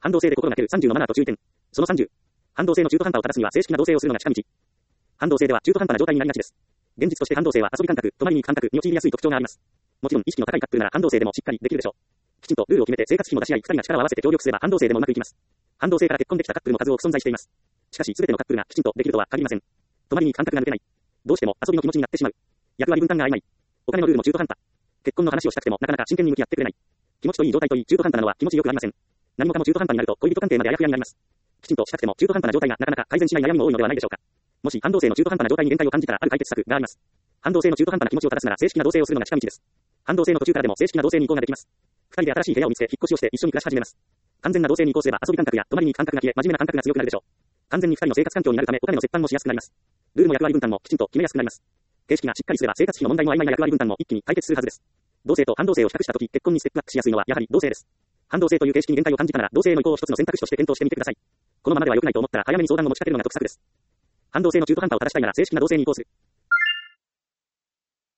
反動性で心がける30のマナーと注意点。その30。反動性の中途半端を正すには正式な動性をするのが近道。反動性では中途半端な状態になりがちです。現実として反動性は遊び感覚、止まりに行く感覚に陥りやすい特徴があります。もちろん意識の高いカップルなら反動性でもしっかりできるでしょう。きちんとルールを決めて生活費も出し合い、二人が力を合わせて協力すれば反動性でもうまくいきます。反動性から結婚できたカップルも数多く存在しています。しかし全てのカップルがきちんとできるとは限りません。止まりに感覚が抜けない。どうしても遊びの気持ちになってしまう。役割分担が曖昧。お金のルールも中途半端。結婚の話をしたくてもなかなか真剣に向き合ってくれない。気持ちといい状態といい中途半端なのは気持ちよくありません。何もかも中途半端になると恋人関係まであやふやになります。きちんとしたくても中途半端な状態がなかなか改善しない悩みも多いのではないでしょうか。もし反動性の中途半端な状態に限界を感じたらある解決策があります。反動性の中途半端な気持ちを正すなら正式な動性をするのが近道です。反動性の途中からでも正式な動性に移行ができます。二人で新しい部屋を見つけ引っ越しをして一緒に暮らし始めます。完全な動性に移行すれば遊び感覚や止まりに感覚が消え真面目な感覚が強くなるでしょう。完全に二人の生活環境になるためお金の折半もしやすくなります。ルールも役割分担もきちんと決めやすくなります。形式がしっかりすれば生活費の問題も曖昧な役割分担も一気に解決するはずです。動性と反動性を比較したとき結婚にステップアップしやすいのはやはり動性です。反動性という形式に限界を感じたなら動性への移行を一つの選択肢として検討してみてください。このままでは良くないと思ったら早めに相談を持ちかけるのが得策です。反動性の中途半端を正したいなら正式な動性に移行する。